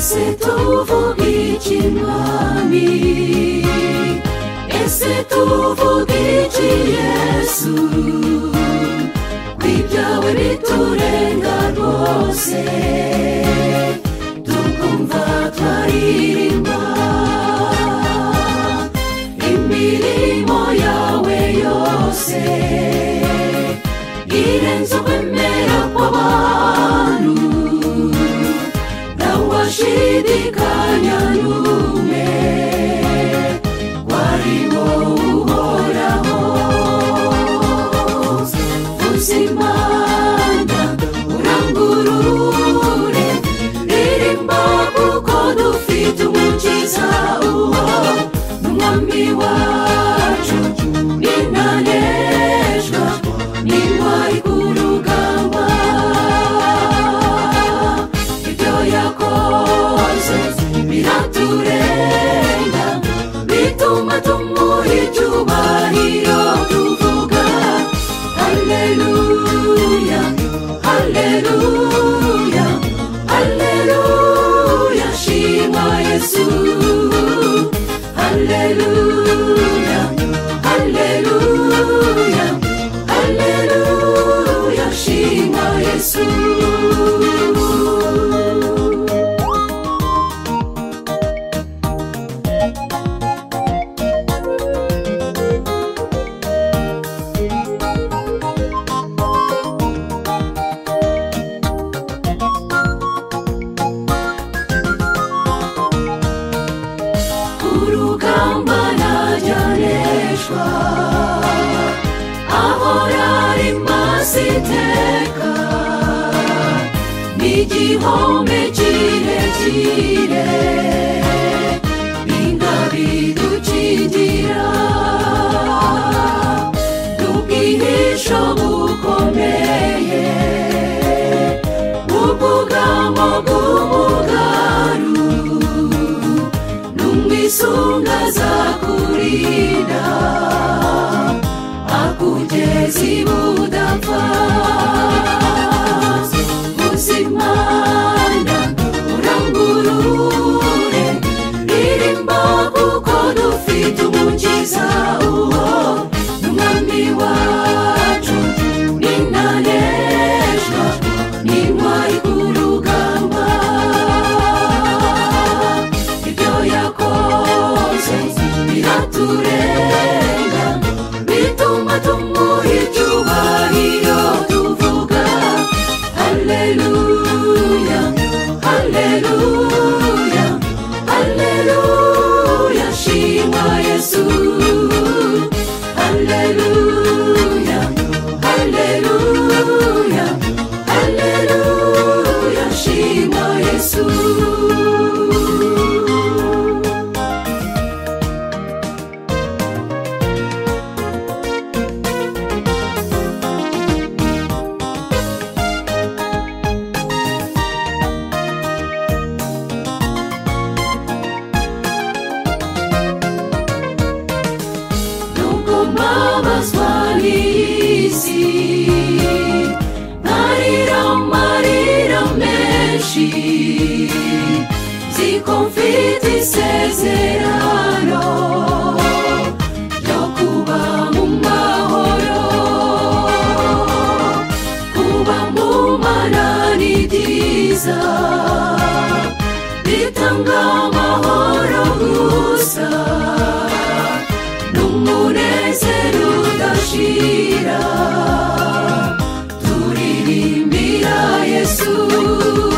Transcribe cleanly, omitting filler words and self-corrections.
ese tuvuga iki mwami, ese tuvuga iki Yesu, kw'ibyawe biturenga rwose, tukumva twaririmba imirimo yawe yose irenze ukwemera kw'abantu, ntawashidikanya n'umwe wari wowe uhoraho. Uzimana urangurure, ririmba kuko dufite umukiza, uwo n'umwami wacu n'intanejwa, n'intwari ku rugamba. Ibyo yakoze biraturenga, bituma tumuha icyubahiro, tuvuga haleluya, haleluya, haleluya, shima Yesu, haleluya, haleluya, haleluya, shima Yesu. Urugamba najyaneshwa, ahora ari maso iteka, n'igihome kirekire, ingabidukingira, n'ubwihisho bukomeye, ubwugamo bw'umugaru, n'umwisunga azakurinda, akugeza ibudapfa. Uzimana urangurure, ririmba kuko dufite umukiza, uwo n'umwami wacu n'intanejwa, n'intwari ku rugamba. Ibyo yakoze biraturenga, bituma tumuha icyubahiro, tuvuga haleluya, haleluya, haleluya, shima Yesu, haleluya, haleluya, haleluya, shima Yesu. Mbabazwa n'isi, nkarira amarira menshi, nziko mfite isezerano ryo kuba mu mahoro, kuba mu Mana ni byiza, bitanga amahoro gusa, n'umunezero udashira, turirimbira Yesu.